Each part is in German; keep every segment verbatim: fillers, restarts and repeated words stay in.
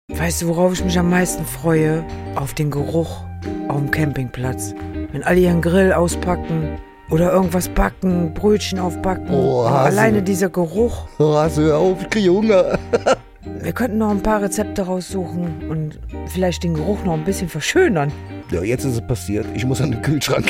Weißt du, worauf ich mich am meisten freue? Auf den Geruch auf dem Campingplatz. Wenn alle ihren Grill auspacken oder irgendwas backen, Brötchen aufbacken. Oh, ja, alleine dieser Geruch. Oh, Hase, hör auf, ich krieg Hunger. Wir könnten noch ein paar Rezepte raussuchen und vielleicht den Geruch noch ein bisschen verschönern. Ja, jetzt ist es passiert. Ich muss an den Kühlschrank.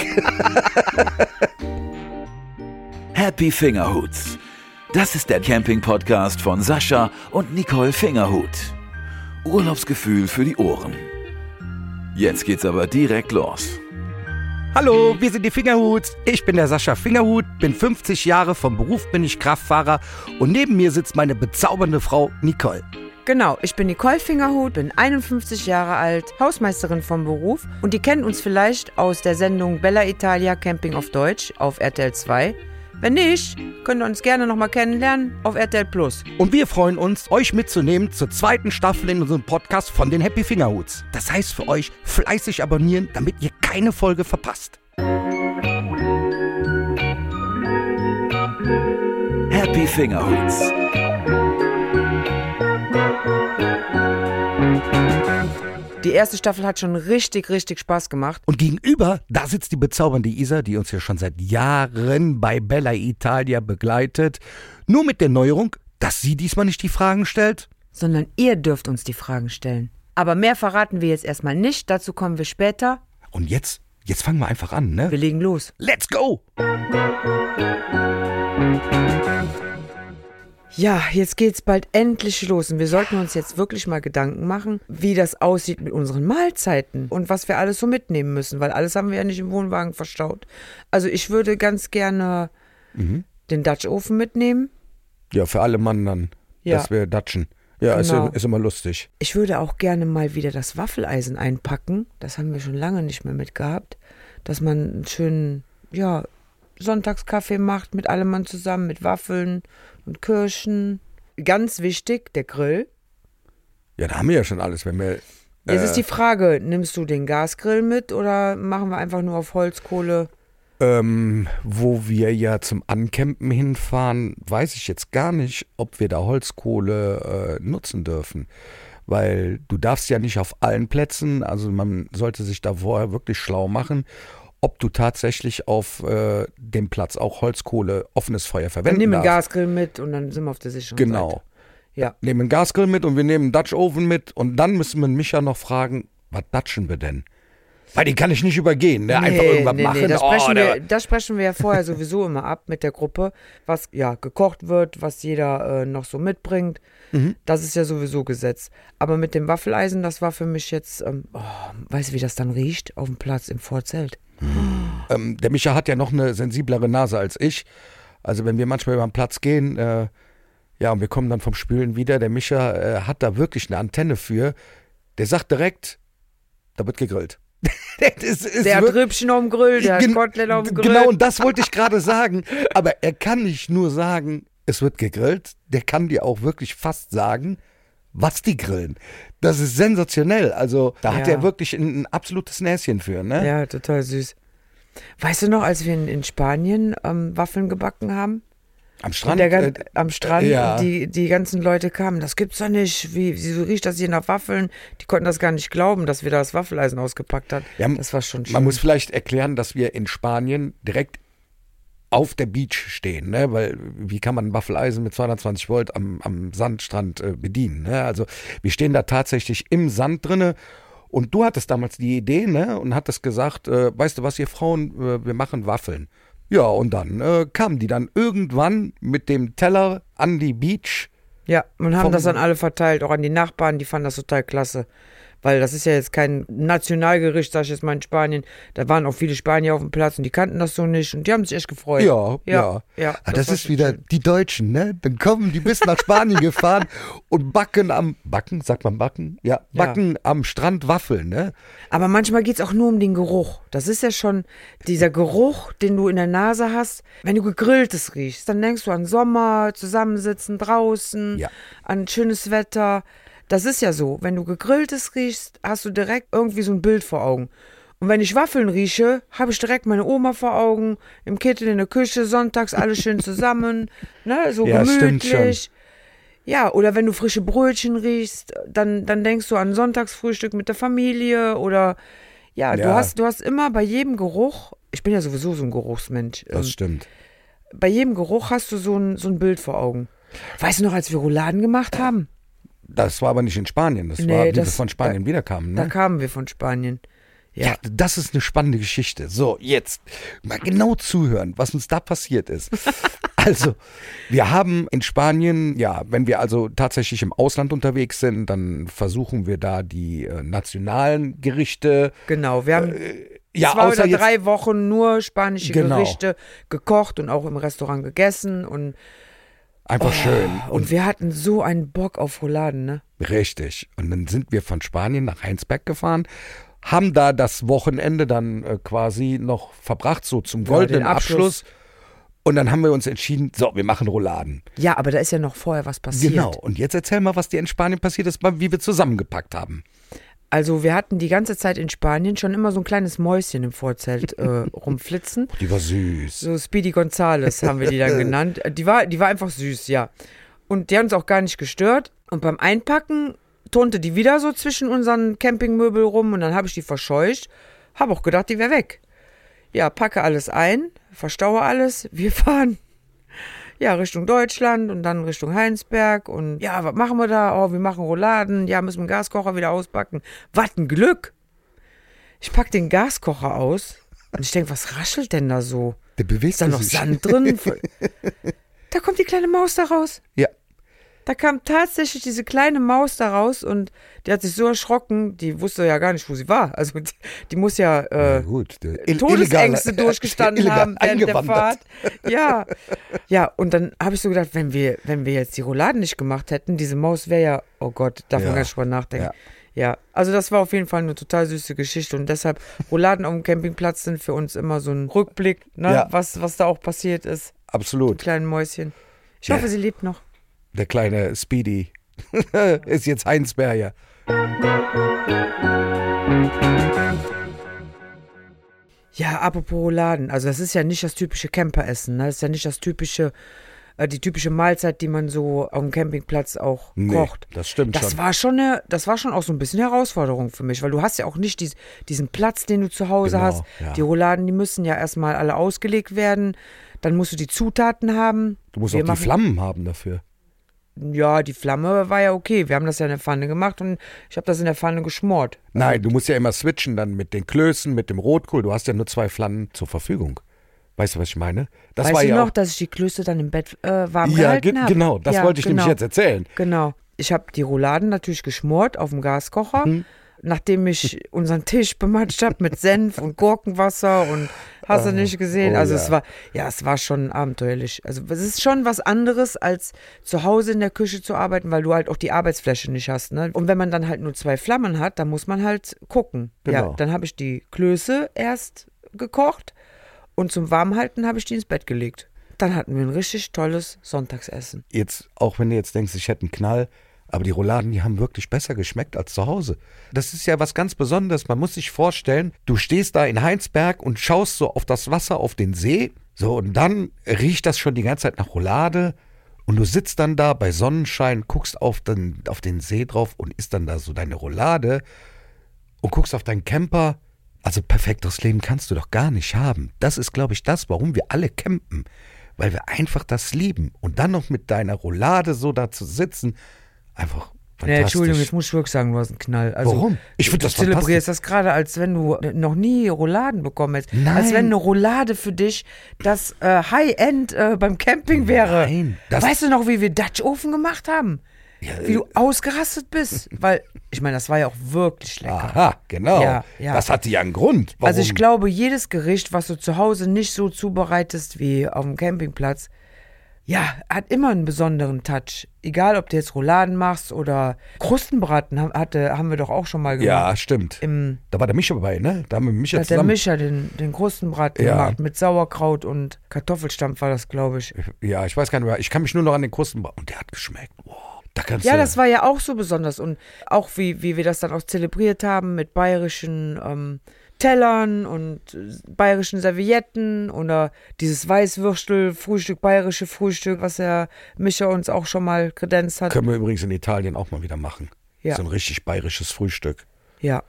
Happy Fingerhuts. Das ist der Camping-Podcast von Sascha und Nicole Fingerhut. Urlaubsgefühl für die Ohren. Jetzt geht's aber direkt los. Hallo, wir sind die Fingerhuts. Ich bin der Sascha Fingerhut, bin fünfzig Jahre, vom Beruf bin ich Kraftfahrer und neben mir sitzt meine bezaubernde Frau Nicole. Genau, ich bin Nicole Fingerhut, bin einundfünfzig Jahre alt, Hausmeisterin vom Beruf und die kennen uns vielleicht aus der Sendung Bella Italia Camping auf Deutsch auf R T L zwei. Wenn nicht, könnt ihr uns gerne nochmal kennenlernen auf R T L Plus. Und wir freuen uns, euch mitzunehmen zur zweiten Staffel in unserem Podcast von den Happy Fingerhuts. Das heißt für euch, fleißig abonnieren, damit ihr keine Folge verpasst. Happy Fingerhuts. Die erste Staffel hat schon richtig, richtig Spaß gemacht. Und gegenüber, da sitzt die bezaubernde Isa, die uns hier schon seit Jahren bei Bella Italia begleitet. Nur mit der Neuerung, dass sie diesmal nicht die Fragen stellt. Sondern ihr dürft uns die Fragen stellen. Aber mehr verraten wir jetzt erstmal nicht, dazu kommen wir später. Und jetzt, jetzt fangen wir einfach an, ne? Wir legen los. Let's go! Ja, jetzt geht's bald endlich los und wir sollten uns jetzt wirklich mal Gedanken machen, wie das aussieht mit unseren Mahlzeiten und was wir alles so mitnehmen müssen, weil alles haben wir ja nicht im Wohnwagen verstaut. Also ich würde ganz gerne mhm. den Dutch-Ofen mitnehmen. Ja, für alle Mann dann, ja. dass wir datschen. Ja, genau. ist, ist immer lustig. Ich würde auch gerne mal wieder das Waffeleisen einpacken, das haben wir schon lange nicht mehr mitgehabt, dass man einen schönen, ja, Sonntagskaffee macht mit allem Mann zusammen, mit Waffeln und Kirschen. Ganz wichtig, der Grill. Ja, da haben wir ja schon alles. Wenn wir, äh Jetzt ist die Frage, nimmst du den Gasgrill mit oder machen wir einfach nur auf Holzkohle? Ähm, wo wir ja zum Ancampen hinfahren, weiß ich jetzt gar nicht, ob wir da Holzkohle äh, nutzen dürfen. Weil du darfst ja nicht auf allen Plätzen, also man sollte sich da vorher wirklich schlau machen, ob du tatsächlich auf äh, dem Platz auch Holzkohle, offenes Feuer verwenden darfst. Wir nehmen einen darfst. Gasgrill mit und dann sind wir auf der sicheren Genau. Seite. Ja. Wir nehmen einen Gasgrill mit und wir nehmen einen Dutch Oven mit und dann müssen wir mich ja noch fragen, was datschen wir denn? Weil die kann ich nicht übergehen, ne? Einfach nee, irgendwas nee, machen. Nee, das, oh, sprechen der, wir, das sprechen wir ja vorher sowieso immer ab mit der Gruppe, was ja gekocht wird, was jeder äh, noch so mitbringt. Mhm. Das ist ja sowieso Gesetz. Aber mit dem Waffeleisen, das war für mich jetzt, ähm, oh, weißt du, wie das dann riecht auf dem Platz im Vorzelt? Ähm, der Micha hat ja noch eine sensiblere Nase als ich. Also wenn wir manchmal über den Platz gehen, äh, ja, und wir kommen dann vom Spülen wieder, der Micha äh, hat da wirklich eine Antenne für. Der sagt direkt, da wird gegrillt. das ist der hat wirklich, Rippchen auf dem Grill, der gen- hat Kotelett auf dem Grill. Genau, und das wollte ich gerade sagen. Aber er kann nicht nur sagen, es wird gegrillt, der kann dir auch wirklich fast sagen, was die grillen. Das ist sensationell. Also da hat ja. er wirklich ein, ein absolutes Näschen für, ne? Ja, total süß. Weißt du noch, als wir in, in Spanien ähm, Waffeln gebacken haben? Am Strand? Der, äh, äh, am Strand, äh, ja. die, die ganzen Leute kamen, das gibt's doch nicht, wie, wieso riecht das hier nach Waffeln? Die konnten das gar nicht glauben, dass wir da das Waffeleisen ausgepackt haben. Ja, das war schon schön. Man muss vielleicht erklären, dass wir in Spanien direkt auf der Beach stehen, ne? Weil wie kann man ein Waffeleisen mit zweihundertzwanzig Volt am, am Sandstrand äh, bedienen, ne? Also wir stehen da tatsächlich im Sand drinne und du hattest damals die Idee, ne? Und hattest gesagt, äh, weißt du was, ihr Frauen, äh, wir machen Waffeln. Ja, und dann äh, kamen die dann irgendwann mit dem Teller an die Beach. Ja, und haben vom, das dann alle verteilt, auch an die Nachbarn, die fanden das total klasse. Weil das ist ja jetzt kein Nationalgericht, sag ich jetzt mal in Spanien. Da waren auch viele Spanier auf dem Platz und die kannten das so nicht und die haben sich echt gefreut. Ja, ja. ja. ja ah, das das ist wieder schön. Die Deutschen, ne? Dann kommen die bis nach Spanien gefahren und backen am, backen, sagt man backen? Ja, backen ja. am Strand Waffeln, ne? Aber manchmal geht's auch nur um den Geruch. Das ist ja schon dieser Geruch, den du in der Nase hast. Wenn du Gegrilltes riechst, dann denkst du an Sommer, zusammensitzen draußen, ja. an schönes Wetter. Das ist ja so, wenn du Gegrilltes riechst, hast du direkt irgendwie so ein Bild vor Augen. Und wenn ich Waffeln rieche, habe ich direkt meine Oma vor Augen, im Kittel in der Küche, sonntags alles schön zusammen, ne, so ja, gemütlich. Ja, oder wenn du frische Brötchen riechst, dann, dann denkst du an Sonntagsfrühstück mit der Familie oder ja, Ja. du hast, du hast immer bei jedem Geruch, ich bin ja sowieso so ein Geruchsmensch, Das ähm, stimmt. bei jedem Geruch hast du so ein, so ein Bild vor Augen. Weißt du noch, als wir Rouladen gemacht haben? Das war aber nicht in Spanien, das Nee, war, wie das- wir von Spanien wiederkamen. Da Ne? kamen wir von Spanien. Ja. Ja, das ist eine spannende Geschichte. So, jetzt mal genau zuhören, was uns da passiert ist. Also, wir haben in Spanien, ja, wenn wir also tatsächlich im Ausland unterwegs sind, dann versuchen wir da die äh, nationalen Gerichte. Genau, wir haben Ja, zwei außer oder jetzt, drei Wochen nur spanische Genau. Gerichte gekocht und auch im Restaurant gegessen und, einfach schön. und wir hatten so einen Bock auf Rouladen, ne? Richtig. Und dann sind wir von Spanien nach Heinsberg gefahren, haben da das Wochenende dann äh, quasi noch verbracht, so zum goldenen den Abschluss. Abschluss. Und dann haben wir uns entschieden, so, wir machen Rouladen. Ja, aber da ist ja noch vorher was passiert. Genau. Und jetzt erzähl mal, was dir in Spanien passiert ist, mal, wie wir zusammengepackt haben. Also wir hatten die ganze Zeit in Spanien schon immer so ein kleines Mäuschen im Vorzelt äh, rumflitzen. Die war süß. So Speedy Gonzales haben wir die dann genannt. Die war, die war einfach süß, ja. Und die hat uns auch gar nicht gestört. Und beim Einpacken turnte die wieder so zwischen unseren Campingmöbel rum und dann habe ich die verscheucht. Habe auch gedacht, die wäre weg. Ja, packe alles ein, verstaue alles, wir fahren ja Richtung Deutschland und dann Richtung Heinsberg und ja, was machen wir da? Oh, wir machen Rouladen, ja, müssen wir den Gaskocher wieder auspacken. Was ein Glück! Ich pack den Gaskocher aus und ich denke, was raschelt denn da so? Der bewegt Ist da noch sich. Sand drin? Da kommt die kleine Maus da raus. Ja. Da kam tatsächlich diese kleine Maus da raus und die hat sich so erschrocken, die wusste ja gar nicht, wo sie war. Also die, die muss ja äh, Ja, gut. Der Ill- Todesängste illegal- durchgestanden illegal haben während der eingewandert. Fahrt. Ja, ja. Und dann habe ich so gedacht, wenn wir, wenn wir jetzt die Rouladen nicht gemacht hätten, diese Maus wäre ja, oh Gott, darf Ja. man gar nicht drüber nachdenken. Ja. Ja, also das war auf jeden Fall eine total süße Geschichte und deshalb Rouladen auf dem Campingplatz sind für uns immer so ein Rückblick, ne, Ja. was, was da auch passiert ist. Absolut. Kleinen Mäuschen. Ich Ja. hoffe, sie lebt noch. Der kleine Speedy ist jetzt Heinsberger. Ja, apropos Rouladen, also das ist ja nicht das typische Camperessen, ne? Das ist ja nicht das typische, äh, die typische Mahlzeit, die man so auf dem Campingplatz auch Nee, kocht. das stimmt Das schon. war schon eine, das war schon auch so ein bisschen Herausforderung für mich, weil du hast ja auch nicht dies, diesen Platz, den du zu Hause Genau, hast. ja. Die Rouladen, die müssen ja erstmal alle ausgelegt werden. Dann musst du die Zutaten haben. Du musst Wir auch die machen- Flammen haben dafür. Ja, die Flamme war ja okay. Wir haben das ja in der Pfanne gemacht und ich habe das in der Pfanne geschmort. Nein, du musst ja immer switchen dann mit den Klößen, mit dem Rotkohl. Du hast ja nur zwei Flammen zur Verfügung. Weißt du, was ich meine? Das weißt war du ja noch, auch, dass ich die Klöße dann im Bett äh, warm ja, gehalten ge habe? genau, das Ja, wollte ich genau. nämlich jetzt erzählen. Genau. Ich habe die Rouladen natürlich geschmort auf dem Gaskocher, Mhm. nachdem ich unseren Tisch bematscht habe mit Senf und Gurkenwasser und hast du nicht gesehen. oh also ja. es war, ja, es war schon abenteuerlich. Also es ist schon was anderes, als zu Hause in der Küche zu arbeiten, weil du halt auch die Arbeitsfläche nicht hast. Ne? Und wenn man dann halt nur zwei Flammen hat, dann muss man halt gucken. Ja, Genau. dann habe ich die Klöße erst gekocht und zum Warmhalten habe ich die ins Bett gelegt. Dann hatten wir ein richtig tolles Sonntagsessen. Jetzt, auch wenn du jetzt denkst, ich hätte einen Knall, aber die Rouladen, die haben wirklich besser geschmeckt als zu Hause. Das ist ja was ganz Besonderes. Man muss sich vorstellen, du stehst da in Heinsberg und schaust so auf das Wasser, auf den See. So, und dann riecht das schon die ganze Zeit nach Roulade. Und du sitzt dann da bei Sonnenschein, guckst auf den, auf den See drauf und isst dann da so deine Roulade und guckst auf deinen Camper. Also perfektes Leben kannst du doch gar nicht haben. Das ist, glaube ich, das, warum wir alle campen. Weil wir einfach das lieben. Und dann noch mit deiner Roulade so da zu sitzen, einfach Nee, fantastisch. Entschuldigung, jetzt muss ich wirklich sagen, du hast einen Knall. Also, Warum? Ich find du das zelebrierst das gerade, als wenn du noch nie Rouladen bekommen hättest. Nein. Als wenn eine Roulade für dich das äh, High-End äh, beim Camping wäre. Nein, das- Weißt du noch, wie wir Dutch Ofen gemacht haben? Ja, Wie du ausgerastet bist. Weil, ich meine, das war ja auch wirklich lecker. Aha, genau. Ja, ja. Das hatte ja einen Grund. Warum? Also ich glaube, jedes Gericht, was du zu Hause nicht so zubereitest wie auf dem Campingplatz, ja, hat immer einen besonderen Touch. Egal, ob du jetzt Rouladen machst oder Krustenbraten, ha- hatte, haben wir doch auch schon mal gemacht. Ja, stimmt. Im, Da war der Micha dabei, ne? Da haben wir Micha da hat der zusammen. Mischer den, den Krustenbraten Ja. gemacht mit Sauerkraut und Kartoffelstampf war das, glaube ich. Ja, ich weiß gar nicht mehr. Ich kann mich nur noch an den Krusten. Und der hat geschmeckt. Wow. Da kannst Ja, du, das war ja auch so besonders und auch wie, wie wir das dann auch zelebriert haben mit bayerischen ähm, Tellern und bayerischen Servietten oder dieses Weißwürstel-Frühstück, bayerische Frühstück, was der Micha uns auch schon mal kredenzt hat. Können wir übrigens in Italien auch mal wieder machen. Ja. So ein richtig bayerisches Frühstück. Ja.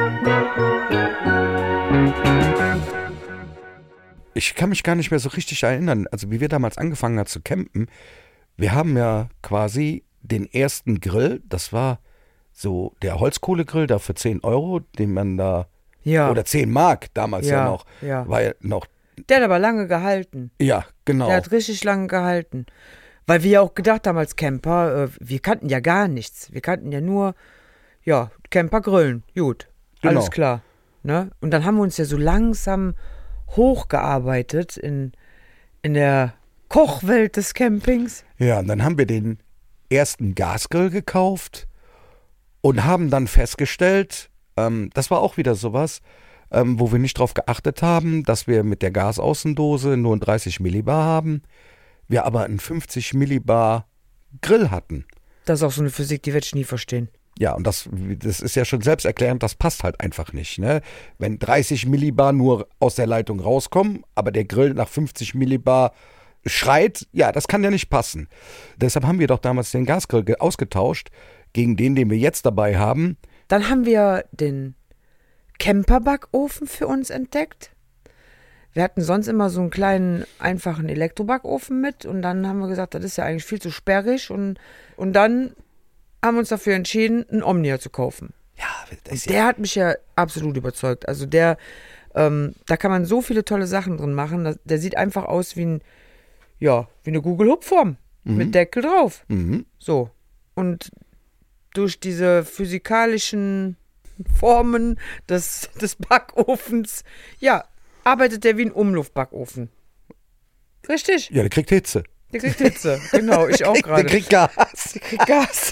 Ich kann mich gar nicht mehr so richtig erinnern, also wie wir damals angefangen haben zu campen, wir haben ja quasi den ersten Grill, das war so der Holzkohlegrill da für zehn Euro, den man da, Ja. oder zehn Mark damals ja, Ja, noch, ja. war ja noch, Der hat aber lange gehalten. ja, genau. Der hat richtig lange gehalten. Weil wir ja auch gedacht haben als Camper, äh, wir kannten ja gar nichts. Wir kannten ja nur, ja, Camper grillen. Gut, Genau. alles klar. Ne? Und dann haben wir uns ja so langsam hochgearbeitet in, in der Kochwelt des Campings. Ja, und dann haben wir den ersten Gasgrill gekauft und haben dann festgestellt, ähm, das war auch wieder sowas, ähm, wo wir nicht drauf geachtet haben, dass wir mit der Gasaußendose nur einen dreißig Millibar haben, wir aber einen fünfzig Millibar Grill hatten. Das ist auch so eine Physik, die werde ich nie verstehen. Ja, und das, das ist ja schon selbsterklärend, das passt halt einfach nicht. Ne? Wenn dreißig Millibar nur aus der Leitung rauskommen, aber der Grill nach fünfzig Millibar schreit, ja, das kann ja nicht passen. Deshalb haben wir doch damals den Gasgrill ge- ausgetauscht gegen den, den wir jetzt dabei haben. Dann haben wir den Camperbackofen für uns entdeckt. Wir hatten sonst immer so einen kleinen, einfachen Elektrobackofen mit und dann haben wir gesagt, das ist ja eigentlich viel zu sperrig und, und dann haben wir uns dafür entschieden, einen Omnia zu kaufen. Ja, das ist Und der hat mich ja absolut überzeugt. Also der, ähm, da kann man so viele tolle Sachen drin machen. Das, der sieht einfach aus wie ein, ja, wie eine Google-Hub-Form mit Deckel drauf. Mhm. So. Und durch diese physikalischen Formen des, des Backofens, ja, arbeitet der wie ein Umluftbackofen. Richtig? Ja, der kriegt Hitze. Der kriegt Hitze. Genau, ich auch Der gerade. kriegt Gas. Der kriegt Gas.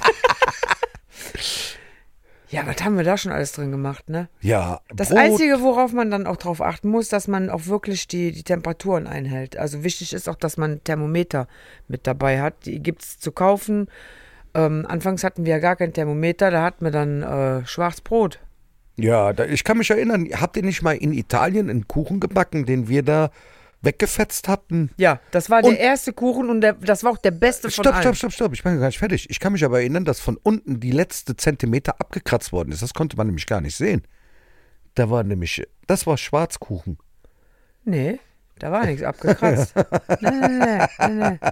Ja, was haben wir da schon alles drin gemacht, ne? Ja, Das Brot. Einzige, worauf man dann auch drauf achten muss, dass man auch wirklich die, die Temperaturen einhält. Also wichtig ist auch, dass man ein Thermometer mit dabei hat. Die gibt es zu kaufen. Ähm, anfangs hatten wir ja gar kein Thermometer, da hatten wir dann äh, Schwarzbrot. Ja, da, ich kann mich erinnern, habt ihr nicht mal in Italien einen Kuchen gebacken, den wir da weggefetzt hatten? Ja, das war Und- der erste Kuchen und der, das war auch der beste von Stopp, allen. stopp, stopp, stopp, ich bin gar nicht fertig. Ich kann mich aber erinnern, dass von unten die letzte Zentimeter abgekratzt worden ist. Das konnte man nämlich gar nicht sehen. Da war nämlich, das war Schwarzkuchen. Nee, da war nichts abgekratzt. nee, nee, nee, nee, nee.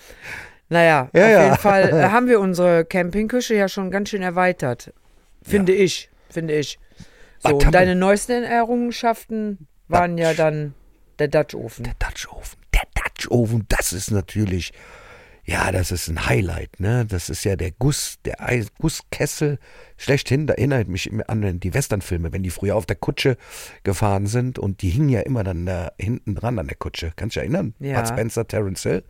Naja, Ja, auf ja. jeden Fall äh, haben wir unsere Campingküche ja schon ganz schön erweitert. Finde ich, finde ich. Was So, haben und deine neuesten Errungenschaften waren ja dann der Dutch-Ofen. Der Dutch-Ofen, der Dutch-Ofen, das ist natürlich, ja, das ist ein Highlight, ne? Das ist ja der Guss, der Eis, Gusskessel schlechthin. Da erinnert mich immer an die Westernfilme, wenn die früher auf der Kutsche gefahren sind und die hingen ja immer dann da hinten dran an der Kutsche. Kannst du dich erinnern? Ja. Bud Spencer, Terence Hill.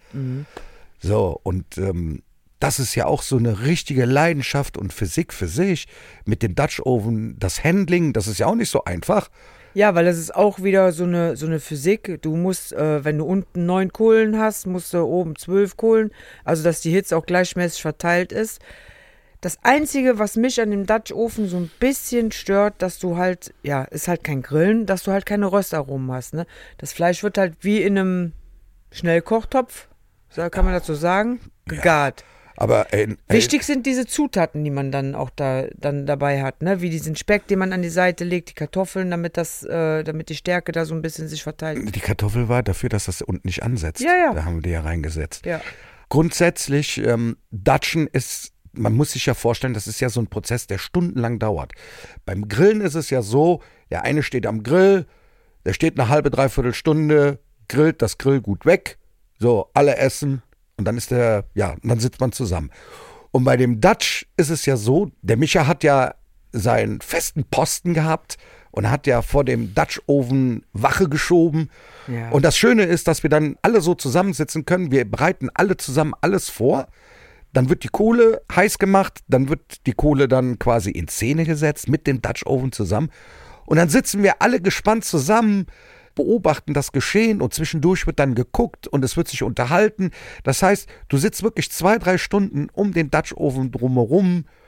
So, und ähm, das ist ja auch so eine richtige Leidenschaft und Physik für sich. Mit dem Dutch Oven, das Handling, das ist ja auch nicht so einfach. Ja, weil das ist auch wieder so eine, so eine Physik. Du musst, äh, wenn du unten neun Kohlen hast, musst du oben zwölf Kohlen. Also, dass die Hitze auch gleichmäßig verteilt ist. Das Einzige, was mich an dem Dutch-Ofen so ein bisschen stört, dass du halt, ja, ist halt kein Grillen, dass du halt keine Röstaromen hast, ne? Das Fleisch wird halt wie in einem Schnellkochtopf, so kann man dazu sagen, gegart. Aber äh, äh, Wichtig sind diese Zutaten, die man dann auch da dann dabei hat, ne? Wie diesen Speck, den man an die Seite legt, die Kartoffeln, damit das, äh, damit die Stärke da so ein bisschen sich verteilt. die Kartoffel war dafür, dass das unten nicht ansetzt. Ja, ja. Da haben wir die ja reingesetzt. Ja. Grundsätzlich, ähm, Dutchen ist, man muss sich ja vorstellen, das ist ja so ein Prozess, der stundenlang dauert. Beim Grillen ist es ja so, der eine steht am Grill, der steht eine halbe, dreiviertel Stunde, grillt das Grillgut weg, so, alle essen und dann ist der, ja, und dann sitzt man zusammen. Und bei dem Dutch ist es ja so, der Micha hat ja seinen festen Posten gehabt und hat ja vor dem Dutch-Oven Wache geschoben. Ja. Und das Schöne ist, dass wir dann alle so zusammensitzen können. Wir bereiten alle zusammen alles vor. Dann wird die Kohle heiß gemacht, dann wird die Kohle dann quasi in Szene gesetzt mit dem Dutch-Oven zusammen. Und dann sitzen wir alle gespannt zusammen, beobachten das Geschehen und zwischendurch wird dann geguckt und es wird sich unterhalten. Das heißt, du sitzt wirklich zwei, drei Stunden um den Dutch-Oven drumherum.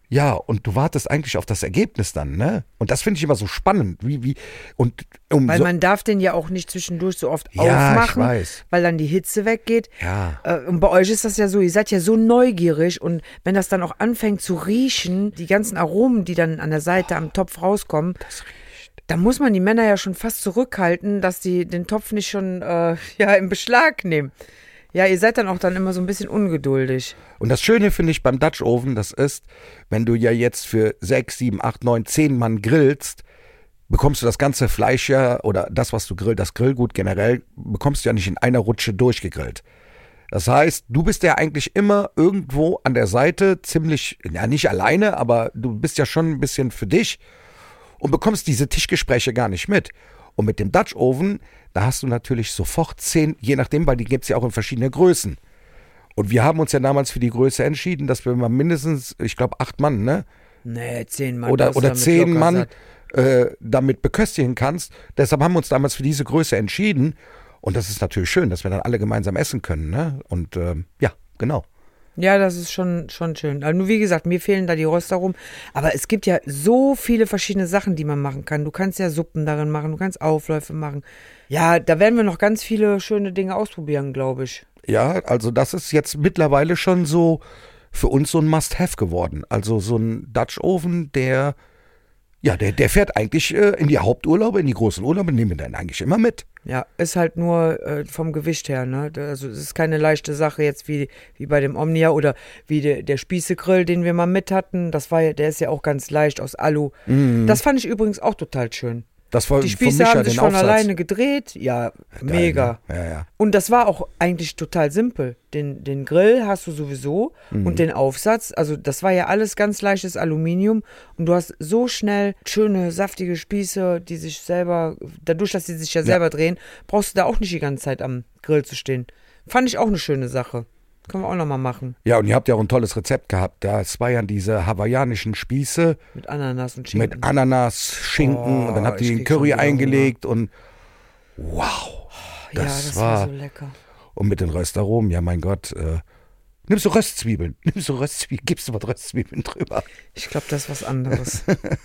Ja, und du wartest eigentlich auf das Ergebnis dann, ne? Und das finde ich immer so spannend, wie, wie, und um Weil so, man darf den ja auch nicht zwischendurch so oft Ja, ich aufmachen, weiß. weil dann die Hitze weggeht. Ja. Äh, Und bei euch ist das ja so, ihr seid ja so neugierig und wenn das dann auch anfängt zu riechen, die ganzen Aromen, die dann an der Seite am Topf rauskommen, das riecht. da muss man die Männer ja schon fast zurückhalten, dass die den Topf nicht schon äh, ja, in Beschlag nehmen. Ja, ihr seid dann auch dann immer so ein bisschen ungeduldig. Und das Schöne finde ich beim Dutch Oven, das ist, wenn du ja jetzt für sechs, sieben, acht, neun, zehn Mann grillst, bekommst du das ganze Fleisch ja, oder das, was du grillst, das Grillgut generell, bekommst du ja nicht in einer Rutsche durchgegrillt. Das heißt, du bist ja eigentlich immer irgendwo an der Seite ziemlich, ja nicht alleine, aber du bist ja schon ein bisschen für dich und bekommst diese Tischgespräche gar nicht mit. Und mit dem Dutch Oven, da hast du natürlich sofort zehn, je nachdem, weil die gibt es ja auch in verschiedenen Größen. Und wir haben uns ja damals für die Größe entschieden, dass wir mal mindestens, ich glaube, acht Mann, ne? Nee, zehn Mann. Oder, das oder damit zehn locker Mann satt. äh, damit beköstigen kannst. Deshalb haben wir uns damals für diese Größe entschieden. Und das ist natürlich schön, dass wir dann alle gemeinsam essen können, ne? Und ähm, ja, genau. Ja, das ist schon, schon schön. Also nur wie gesagt, mir fehlen da die Röster rum. Aber es gibt ja so viele verschiedene Sachen, die man machen kann. Du kannst ja Suppen darin machen, du kannst Aufläufe machen. Ja, da werden wir noch ganz viele schöne Dinge ausprobieren, glaube ich. Ja, also das ist jetzt mittlerweile schon so für uns so ein Must-Have geworden. Also so ein Dutch Oven, der, ja, der, der fährt eigentlich äh, in die Haupturlaube, in die großen Urlaube, nehmen wir dann eigentlich immer mit. Ja, ist halt nur äh, vom Gewicht her, ne? Also es ist keine leichte Sache jetzt wie, wie bei dem Omnia oder wie de, der Spießegrill, den wir mal mit hatten. Das war ja, der ist ja auch ganz leicht aus Alu. Mhm. Das fand ich übrigens auch total schön. Das war Die von Spieße Micha, haben sich den von Aufsatz. alleine gedreht. Ja, mega. Geil, ne? Ja, ja. Und das war auch eigentlich total simpel. Den, den Grill hast du sowieso Mhm. und den Aufsatz. Also das war ja alles ganz leichtes Aluminium. Und du hast so schnell schöne, saftige Spieße, die sich selber, dadurch, dass sie sich ja selber drehen, brauchst du da auch nicht die ganze Zeit am Grill zu stehen. Fand ich auch eine schöne Sache. Können wir auch nochmal machen. Ja, und ihr habt ja auch ein tolles Rezept gehabt. Das war ja diese hawaiianischen Spieße Mit Ananas und Schinken. mit Ananas, Schinken Oh, und dann habt ihr ich den krieg schon Curry wieder eingelegt und wow. ja, das das war- war so lecker. Und mit den Röstaromen, ja mein Gott, äh, nimmst du Röstzwiebeln, nimmst du Röstzwiebeln, gibst du was Röstzwiebeln drüber. Ich glaube, das ist was anderes.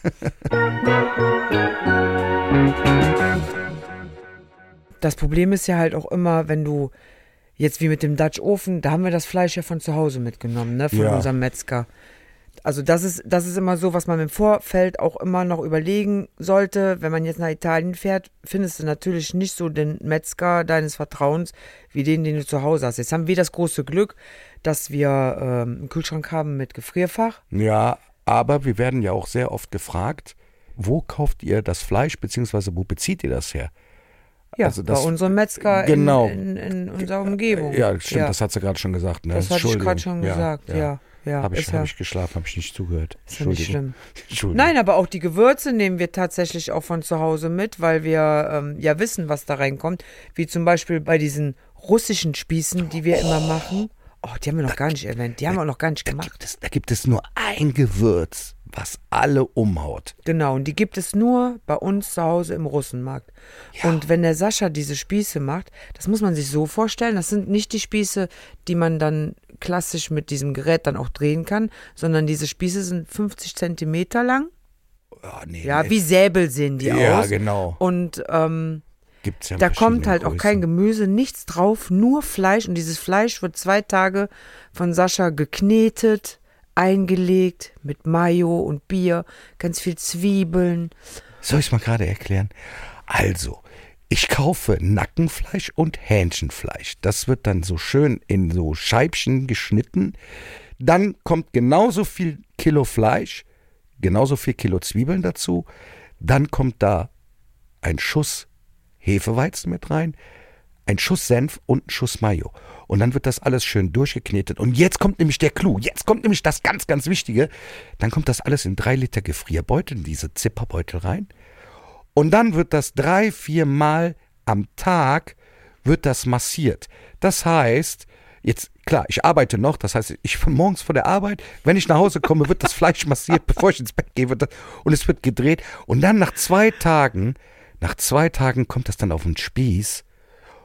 Das Problem ist ja halt auch immer, wenn du jetzt wie mit dem Dutch Ofen, da haben wir das Fleisch ja von zu Hause mitgenommen, ne, von Ja. unserem Metzger. Also das ist, das ist immer so, was man im Vorfeld auch immer noch überlegen sollte. Wenn man jetzt nach Italien fährt, findest du natürlich nicht so den Metzger deines Vertrauens wie den, den du zu Hause hast. Jetzt haben wir das große Glück, dass wir ähm, einen Kühlschrank haben mit Gefrierfach. Ja, aber wir werden ja auch sehr oft gefragt, wo kauft ihr das Fleisch, beziehungsweise wo bezieht ihr das her? Ja, Also das- bei unserem Metzger genau. in, in, in unserer Umgebung. Ja, stimmt, Ja. das hat sie gerade schon gesagt. Ne? Das hatte ich Entschuldigung. gerade schon gesagt, ja. ja, habe ich, ist hab ja, ich geschlafen, habe ich nicht zugehört. ist ja nicht schlimm. Entschuldigung. Nein, aber auch die Gewürze nehmen wir tatsächlich auch von zu Hause mit, weil wir ähm, ja wissen, was da reinkommt. Wie zum Beispiel bei diesen russischen Spießen, die wir immer machen. Oh, die haben wir noch gar nicht erwähnt. Die haben wir auch noch gar nicht Da gemacht. gibt, es, da gibt es nur ein Gewürz, was alle umhaut. Genau, und die gibt es nur bei uns zu Hause im Russenmarkt. Und wenn der Sascha diese Spieße macht, das muss man sich so vorstellen, das sind nicht die Spieße, die man dann klassisch mit diesem Gerät dann auch drehen kann, sondern diese Spieße sind fünfzig Zentimeter lang. Oh, nee, Ja, nee. wie Säbel sehen die Ja, aus. genau. Und ähm, Gibt's ja in da kommt verschiedenen halt auch kein Größen. Gemüse, nichts drauf, nur Fleisch. Und dieses Fleisch wird zwei Tage von Sascha geknetet, eingelegt mit Mayo und Bier, ganz viel Zwiebeln. Soll ich es mal gerade erklären? Also, ich kaufe Nackenfleisch und Hähnchenfleisch. Das wird dann so schön in so Scheibchen geschnitten. Dann kommt genauso viel Kilo Fleisch, genauso viel Kilo Zwiebeln dazu. Dann kommt da ein Schuss Hefeweizen mit rein, ein Schuss Senf und ein Schuss Mayo. Und dann wird das alles schön durchgeknetet. Und jetzt kommt nämlich der Clou. Jetzt kommt nämlich das ganz, ganz Wichtige. Dann kommt das alles in drei Liter Gefrierbeutel, in diese Zipperbeutel rein. Und dann wird das drei, vier Mal am Tag wird das massiert. Das heißt, jetzt, klar, ich arbeite noch, das heißt, ich morgens vor der Arbeit, wenn ich nach Hause komme, wird das Fleisch massiert, bevor ich ins Bett gehe, wird das, und es wird gedreht. Und dann nach zwei Tagen, nach zwei Tagen kommt das dann auf den Spieß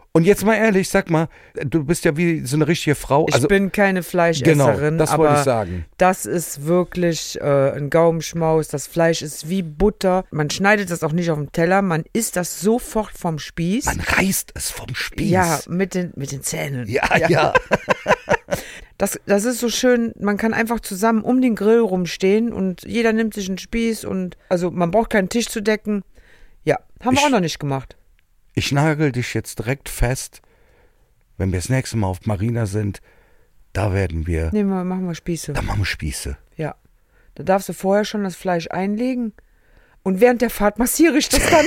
Und jetzt mal ehrlich, sag mal, du bist ja wie so eine richtige Frau. Ich also, bin keine Fleischesserin, genau, das aber wollte ich sagen. Das ist wirklich äh, ein Gaumenschmaus. Das Fleisch ist wie Butter. Man schneidet das auch nicht auf dem Teller, man isst das sofort vom Spieß. Man reißt es vom Spieß. Ja, mit den, mit den Zähnen. Ja, ja. ja. Das, das ist so schön, man kann einfach zusammen um den Grill rumstehen und jeder nimmt sich einen Spieß und also man braucht keinen Tisch zu decken. Ja, haben wir Ich- auch noch nicht gemacht. Ich nagel dich jetzt direkt fest, wenn wir das nächste Mal auf Marina sind, da werden wir, Nehmen wir, machen wir Spieße. da machen wir Spieße. Ja. Da darfst du vorher schon das Fleisch einlegen und während der Fahrt massiere ich das dann.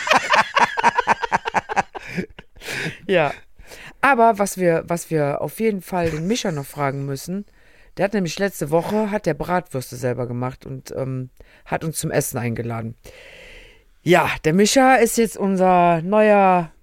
Ja. Aber was wir, was wir auf jeden Fall den Mischa noch fragen müssen, der hat nämlich letzte Woche, hat der Bratwürste selber gemacht und ähm, hat uns zum Essen eingeladen. Ja, der Mischa ist jetzt unser neuer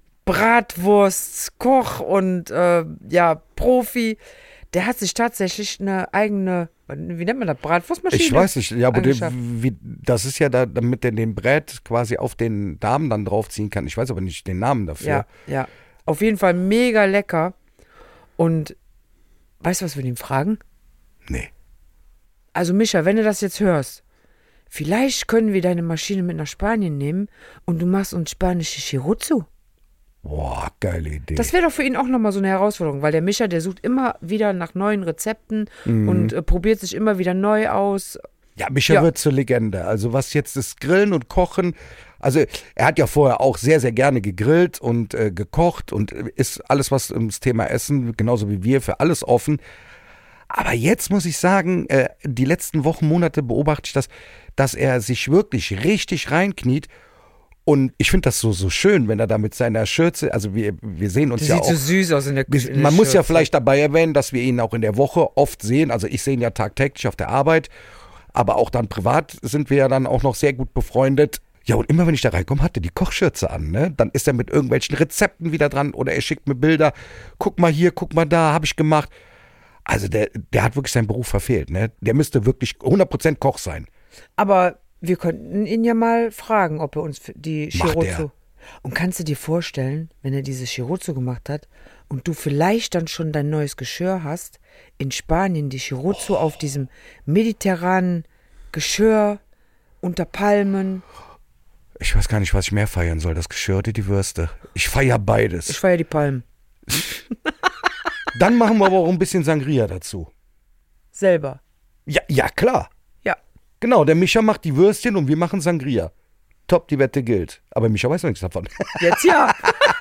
Bratwurstkoch und äh, ja, Profi. Der hat sich tatsächlich eine eigene, wie nennt man das, Bratwurstmaschine? Ich weiß nicht, ja, aber der, angeschafft. wie, das ist ja da, damit er den Brett quasi auf den Darm dann draufziehen kann. Ich weiß aber nicht den Namen dafür. Ja, ja. Auf jeden Fall mega lecker. Und weißt du, was wir ihm fragen? Nee. Also Mischa, wenn du das jetzt hörst, vielleicht können wir deine Maschine mit nach Spanien nehmen und du machst uns spanische Chiruzzo. Boah, geile Idee. Das wäre doch für ihn auch nochmal so eine Herausforderung, weil der Mischa, der sucht immer wieder nach neuen Rezepten Mhm. und äh, probiert sich immer wieder neu aus. Ja, Mischa Ja. wird zur Legende. Also was jetzt das Grillen und Kochen, also er hat ja vorher auch sehr, sehr gerne gegrillt und äh, gekocht und ist alles, was ums Thema Essen, genauso wie wir, für alles offen. Aber jetzt muss ich sagen, äh, die letzten Wochen, Monate beobachte ich das, dass er sich wirklich richtig reinkniet. Und ich finde das so, so schön, wenn er da mit seiner Schürze, also wir, wir sehen uns Der ja sieht auch. so süß aus in der, Wir- in der Man muss ja Schürze. vielleicht dabei erwähnen, dass wir ihn auch in der Woche oft sehen. Also ich sehe ihn ja tagtäglich auf der Arbeit, aber auch dann privat sind wir ja dann auch noch sehr gut befreundet. Ja, und immer wenn ich da reinkomme, hat er die Kochschürze an, ne? Dann ist er mit irgendwelchen Rezepten wieder dran oder er schickt mir Bilder. Guck mal hier, guck mal da, habe ich gemacht. Also der, der hat wirklich seinen Beruf verfehlt, ne? Der müsste wirklich hundert Prozent Koch sein. Aber wir könnten ihn ja mal fragen, ob er uns für die Macht Chiruzzo. er. Und kannst du dir vorstellen, wenn er diese Chiruzzo gemacht hat und du vielleicht dann schon dein neues Geschirr hast, in Spanien die Chiruzzo Oh. auf diesem mediterranen Geschirr unter Palmen. Ich weiß gar nicht, was ich mehr feiern soll, das Geschirr oder die Würste. Ich feiere beides. Ich feiere die Palmen. Dann machen wir aber auch ein bisschen Sangria dazu. Selber. Ja, ja, klar. Ja. Genau, der Mischa macht die Würstchen und wir machen Sangria. Top, die Wette gilt. Aber Mischa weiß noch nichts davon. Jetzt ja.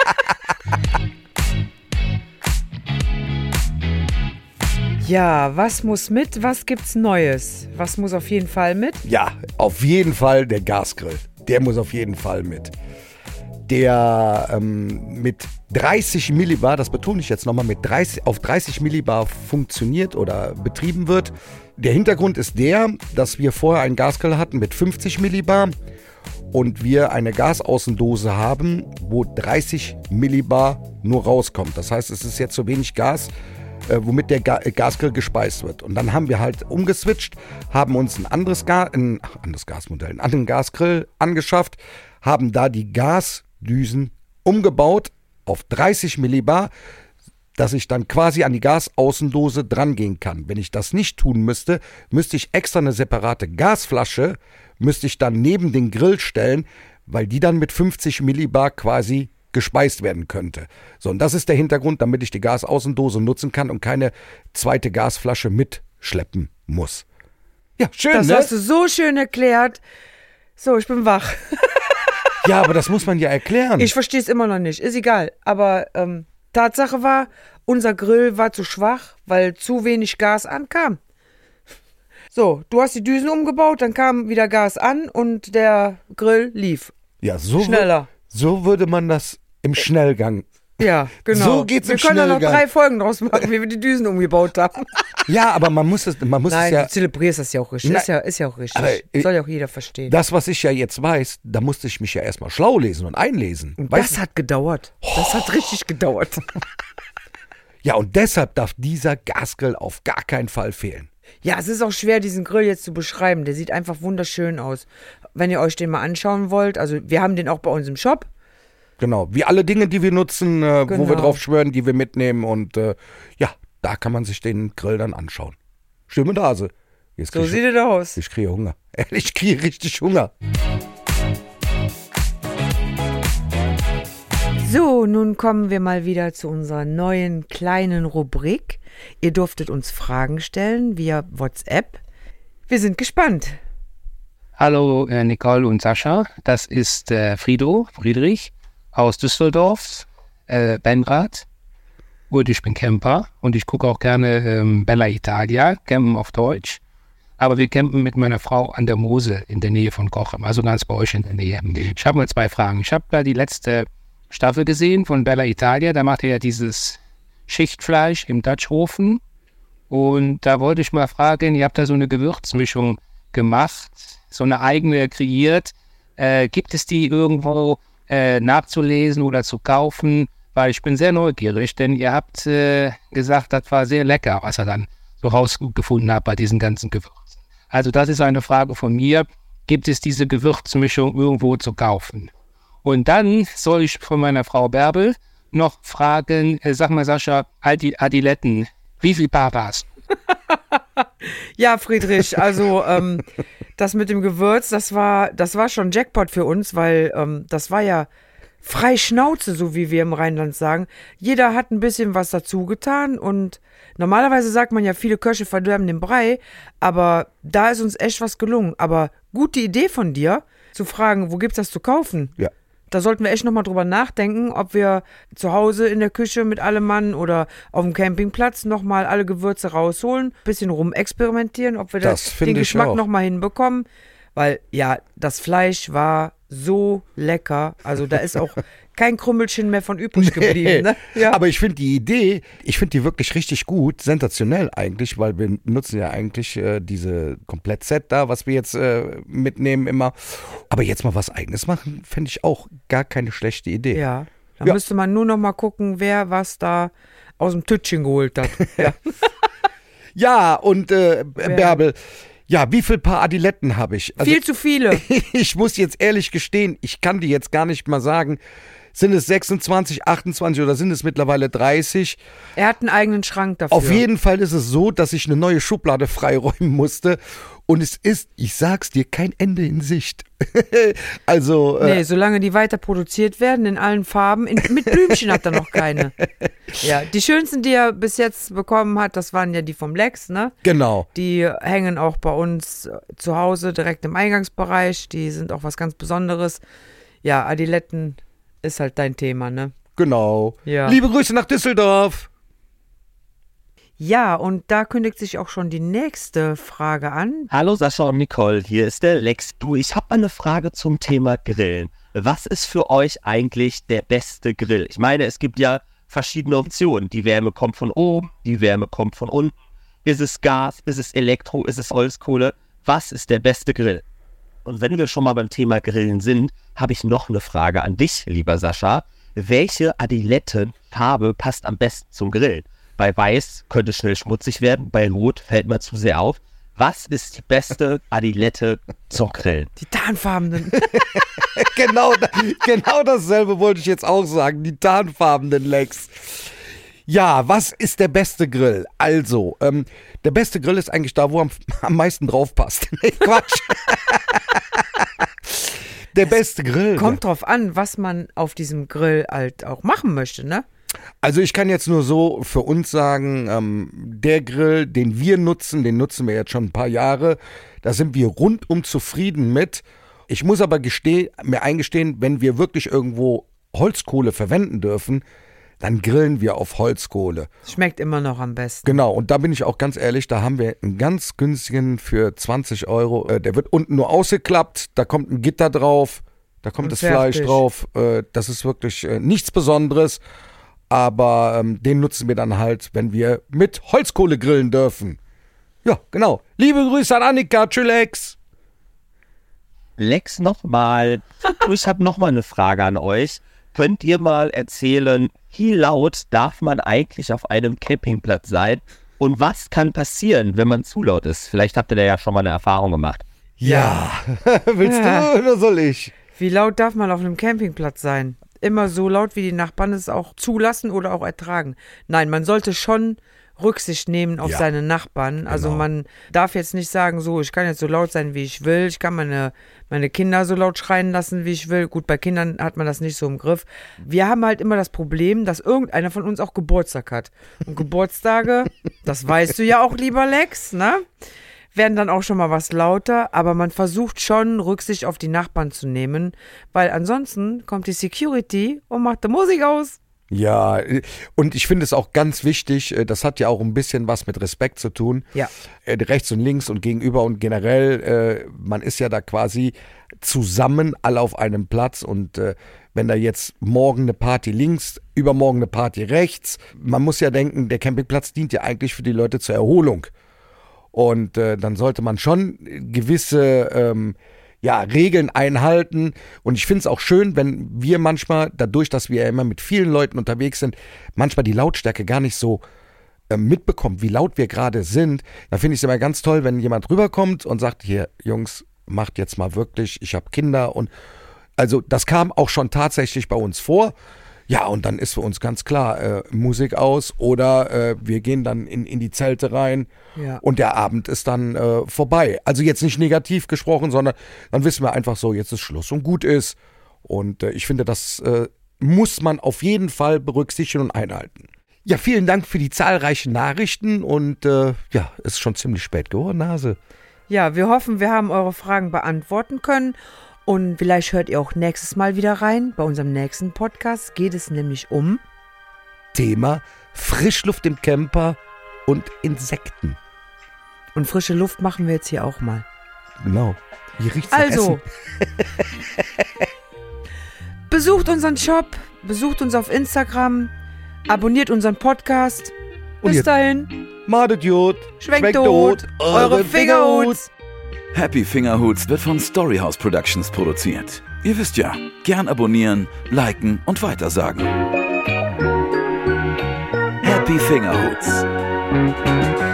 Ja, was muss mit? Was gibt's Neues? Was muss auf jeden Fall mit? Ja, auf jeden Fall der Gasgrill. Der muss auf jeden Fall mit. Der ähm, mit dreißig Millibar, das betone ich jetzt nochmal, mit dreißig, auf dreißig Millibar funktioniert oder betrieben wird. Der Hintergrund ist der, dass wir vorher einen Gasgrill hatten mit fünfzig Millibar und wir eine Gasaußendose haben, wo dreißig Millibar nur rauskommt. Das heißt, es ist jetzt so wenig Gas, äh, womit der Ga- Gasgrill gespeist wird. Und dann haben wir halt umgeswitcht, haben uns ein anderes, Ga ein ach, anderes Gasmodell, einen anderen Gasgrill angeschafft, haben da die Gasdüsen umgebaut auf dreißig Millibar, dass ich dann quasi an die Gasaußendose drangehen kann. Wenn ich das nicht tun müsste, müsste ich extra eine separate Gasflasche, müsste ich dann neben den Grill stellen, weil die dann mit fünfzig Millibar quasi gespeist werden könnte. So, und das ist der Hintergrund, damit ich die Gasaußendose nutzen kann und keine zweite Gasflasche mitschleppen muss. Ja, schön, Das ne? hast du so schön erklärt. So, ich bin wach. Ja, aber das muss man ja erklären. Ich verstehe es immer noch nicht. Ist egal. Aber ähm, Tatsache war, unser Grill war zu schwach, weil zu wenig Gas ankam. So, du hast die Düsen umgebaut, dann kam wieder Gas an und der Grill lief. ja, so, wür- Schneller. so würde man das im Schnellgang. Ja, genau. So geht's Wir im können da noch Schnellgang. drei Folgen draus machen, wie wir die Düsen umgebaut haben. Ja, aber man muss es, man muss Nein, es ja. du zelebrierst das ja auch richtig. Nein. Ist ja, ist ja auch richtig. Aber, äh, Soll ja auch jeder verstehen. Das, was ich ja jetzt weiß, da musste ich mich ja erstmal schlau lesen und einlesen. Und Weißt das hat gedauert. Das hat richtig gedauert. du? Ja, und deshalb darf dieser Gasgrill auf gar keinen Fall fehlen. Ja, es ist auch schwer, diesen Grill jetzt zu beschreiben. Der sieht einfach wunderschön aus. Wenn ihr euch den mal anschauen wollt, also wir haben den auch bei uns im Shop. Genau, wie alle Dinge, die wir nutzen, äh, Genau. wo wir drauf schwören, die wir mitnehmen und äh, ja, da kann man sich den Grill dann anschauen. Stimme Nase. Jetzt So krieg sieht ich, es aus. ich kriege Hunger. Ehrlich, ich kriege richtig Hunger. So, nun kommen wir mal wieder zu unserer neuen kleinen Rubrik. Ihr durftet uns Fragen stellen via WhatsApp. Wir sind gespannt. Hallo äh, Nicole und Sascha, das ist äh, Frido, Friedrich aus Düsseldorf, äh, Benrath. Und ich bin Camper und ich gucke auch gerne ähm, Bella Italia, campen auf Deutsch. Aber wir campen mit meiner Frau an der Mosel in der Nähe von Cochem, also ganz bei euch in der Nähe. Ich habe mal zwei Fragen. Ich habe da die letzte Staffel gesehen von Bella Italia, da macht er ja dieses Schichtfleisch im Dutchofen. Und da wollte ich mal fragen, ihr habt da so eine Gewürzmischung gemacht, so eine eigene kreiert. Äh, gibt es die irgendwo äh, nachzulesen oder zu kaufen? Weil ich bin sehr neugierig, denn ihr habt äh, gesagt, das war sehr lecker, was ihr dann so rausgefunden habt bei diesen ganzen Gewürzen. Also das ist eine Frage von mir. Gibt es diese Gewürzmischung irgendwo zu kaufen? Und dann soll ich von meiner Frau Bärbel noch fragen, äh, sag mal Sascha, Adi- Adiletten, wie viel Paar war's? Ja, Friedrich, also ähm, das mit dem Gewürz, das war, das war schon Jackpot für uns, weil ähm, das war ja frei Schnauze, so wie wir im Rheinland sagen. Jeder hat ein bisschen was dazu getan und normalerweise sagt man ja, viele Köche verderben den Brei, aber da ist uns echt was gelungen. Aber gute Idee von dir, zu fragen, wo gibt's das zu kaufen? Ja. Da sollten wir echt nochmal drüber nachdenken, ob wir zu Hause in der Küche mit allem Mann oder auf dem Campingplatz nochmal alle Gewürze rausholen, bisschen rumexperimentieren, ob wir Das das, finde den ich Geschmack auch. nochmal hinbekommen. Weil, ja, das Fleisch war so lecker. Also da ist auch kein Krümmelchen mehr von übrig geblieben. Ne? Ja. Aber ich finde die Idee, ich finde die wirklich richtig gut, sensationell eigentlich, weil wir nutzen ja eigentlich äh, diese Komplettset da, was wir jetzt äh, mitnehmen immer. Aber jetzt mal was Eigenes machen, finde ich auch gar keine schlechte Idee. ja, da Ja. müsste man nur noch mal gucken, wer was da aus dem Tütchen geholt hat. Ja. Ja, und äh, Bärbel, ja, wie viel Paar Adiletten habe ich? Also, Viel zu viele. ich muss jetzt ehrlich gestehen, ich kann die jetzt gar nicht mal sagen. Sind es sechsundzwanzig, achtundzwanzig oder sind es mittlerweile dreißig? Er hat einen eigenen Schrank dafür. Auf jeden Fall ist es so, dass ich eine neue Schublade freiräumen musste. Und es ist, ich sag's dir, kein Ende in Sicht. Also, äh, Nee, solange die weiter produziert werden, in allen Farben. In, mit Blümchen hat er noch keine. Ja, die schönsten, die er bis jetzt bekommen hat, das waren ja die vom Lex, ne? genau. Die hängen auch bei uns zu Hause direkt im Eingangsbereich. Die sind auch was ganz Besonderes. Ja, Adiletten ist halt dein Thema, ne? Genau. Ja. Liebe Grüße nach Düsseldorf. Ja, und da kündigt sich auch schon die nächste Frage an. Hallo Sascha und Nicole, hier ist der Lex. Du, ich habe eine Frage zum Thema Grillen. Was ist für euch eigentlich der beste Grill? Ich meine, es gibt ja verschiedene Optionen. Die Wärme kommt von oben, die Wärme kommt von unten. Ist es Gas, ist es Elektro, ist es Holzkohle? Was ist der beste Grill? Und wenn wir schon mal beim Thema Grillen sind, habe ich noch eine Frage an dich, lieber Sascha. Welche Adilettenfarbe passt am besten zum Grillen? Bei Weiß könnte schnell schmutzig werden, bei Rot fällt man zu sehr auf. Was ist die beste Adilette zum Grillen? Die tarnfarbenen. genau, da- genau dasselbe wollte ich jetzt auch sagen. Die tarnfarbenen Lex. Ja, was ist der beste Grill? Also, ähm, der beste Grill ist eigentlich da, wo am, am meisten drauf passt. Nee, Quatsch. Der beste Grill. Kommt drauf an, was man auf diesem Grill halt auch machen möchte, ne? Also ich kann jetzt nur so für uns sagen, ähm, der Grill, den wir nutzen, den nutzen wir jetzt schon ein paar Jahre, da sind wir rundum zufrieden mit. Ich muss aber gesteh, mir eingestehen, wenn wir wirklich irgendwo Holzkohle verwenden dürfen, dann grillen wir auf Holzkohle. Schmeckt immer noch am besten. Genau, und da bin ich auch ganz ehrlich, da haben wir einen ganz günstigen für zwanzig Euro. Äh, der wird unten nur ausgeklappt, da kommt ein Gitter drauf, da kommt Und das Fleisch fertig. drauf. Äh, das ist wirklich äh, nichts Besonderes, aber ähm, den nutzen wir dann halt, wenn wir mit Holzkohle grillen dürfen. Ja, genau. Liebe Grüße an Annika, tschüss. Lex nochmal. Ich habe nochmal eine Frage an euch. Könnt ihr mal erzählen, wie laut darf man eigentlich auf einem Campingplatz sein? Und was kann passieren, wenn man zu laut ist? Vielleicht habt ihr da ja schon mal eine Erfahrung gemacht. Ja, willst Ja. du oder soll ich? Wie laut darf man auf einem Campingplatz sein? immer so laut, wie die Nachbarn es auch zulassen oder auch ertragen. Nein, man sollte schon Rücksicht nehmen auf Ja, seine Nachbarn. Also genau. man darf jetzt nicht sagen, so, ich kann jetzt so laut sein, wie ich will. Ich kann meine, meine Kinder so laut schreien lassen, wie ich will. Gut, bei Kindern hat man das nicht so im Griff. Wir haben halt immer das Problem, dass irgendeiner von uns auch Geburtstag hat. Und Geburtstage, das weißt du ja auch, lieber Lex, ne? Werden dann auch schon mal was lauter, aber man versucht schon, Rücksicht auf die Nachbarn zu nehmen, weil ansonsten kommt die Security und macht die Musik aus. Ja, und ich finde es auch ganz wichtig, das hat ja auch ein bisschen was mit Respekt zu tun. Ja. Rechts und links und gegenüber und generell, man ist ja da quasi zusammen alle auf einem Platz und wenn da jetzt morgen eine Party links, übermorgen eine Party rechts, man muss ja denken, der Campingplatz dient ja eigentlich für die Leute zur Erholung. Und äh, dann sollte man schon gewisse ähm, ja, Regeln einhalten. Und ich finde es auch schön, wenn wir manchmal, dadurch, dass wir ja immer mit vielen Leuten unterwegs sind, manchmal die Lautstärke gar nicht so äh, mitbekommt, wie laut wir gerade sind. Da finde ich es immer ganz toll, wenn jemand rüberkommt und sagt, hier, Jungs, macht jetzt mal wirklich, ich habe Kinder. Und also das kam auch schon tatsächlich bei uns vor. Ja, und dann ist für uns ganz klar, äh, Musik aus oder äh, wir gehen dann in, in die Zelte rein Ja. und der Abend ist dann äh, vorbei. Also jetzt nicht negativ gesprochen, sondern dann wissen wir einfach so, jetzt ist Schluss und gut ist. Und äh, ich finde, das äh, muss man auf jeden Fall berücksichtigen und einhalten. Ja, vielen Dank für die zahlreichen Nachrichten und äh, ja, es ist schon ziemlich spät geworden, Hase. Ja, wir hoffen, wir haben eure Fragen beantworten können. Und vielleicht hört ihr auch nächstes Mal wieder rein. Bei unserem nächsten Podcast geht es nämlich um Thema Frischluft im Camper und Insekten. und frische Luft machen wir jetzt hier auch mal. Genau. Hier riecht's nach Also, Essen. besucht unseren Shop, besucht uns auf Instagram, abonniert unseren Podcast. Und Bis jetzt- dahin, Madet Jod, schwenkt tot, eure Fingerhuts. Happy Fingerhuts wird von Storyhouse Productions produziert. Ihr wisst ja, gern abonnieren, liken und weitersagen. Happy Fingerhuts.